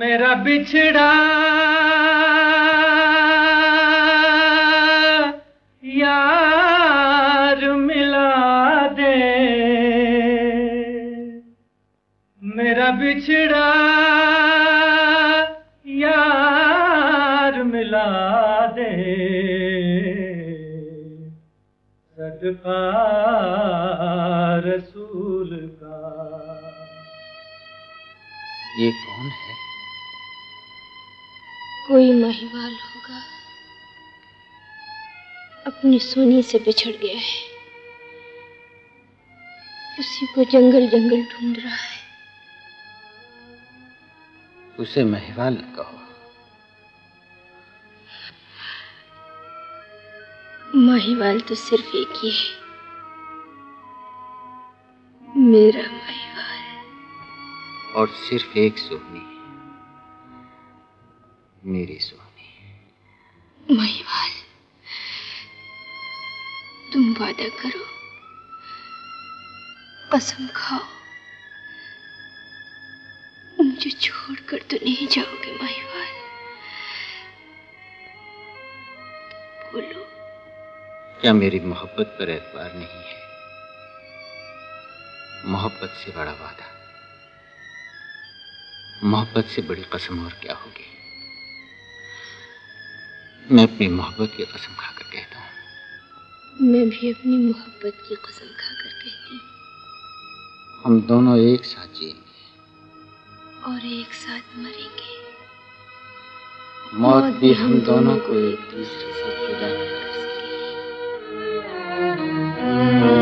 मेरा बिछड़ा यार मिला दे, मेरा बिछड़ा यार मिला दे, सदका रसूल का। ये कौन है? कोई महिवाल होगा, अपनी सोनी से बिछड़ गया है, उसी को जंगल जंगल ढूंढ रहा है। उसे महिवाल न कहो। महिवाल तो सिर्फ एक ही है, मेरा महिवाल। और सिर्फ एक सोनी, मेरी सोनी। महिवाल, तुम वादा करो, कसम खाओ, मुझे छोड़कर तो नहीं जाओगे महिवाल? बोलो। क्या मेरी मोहब्बत पर एतबार नहीं है? मोहब्बत से बड़ा वादा, मोहब्बत से बड़ी कसम और क्या होगी? मैं अपनी मोहब्बत की कसम खाकर कहता हूँ। मैं भी अपनी मोहब्बत की कसम खाकर कहती हूँ। हम दोनों एक साथ जिएंगे और एक साथ मरेंगे। मौत भी हम दोनों को एक दूसरे से जुदा न कर सकेगी।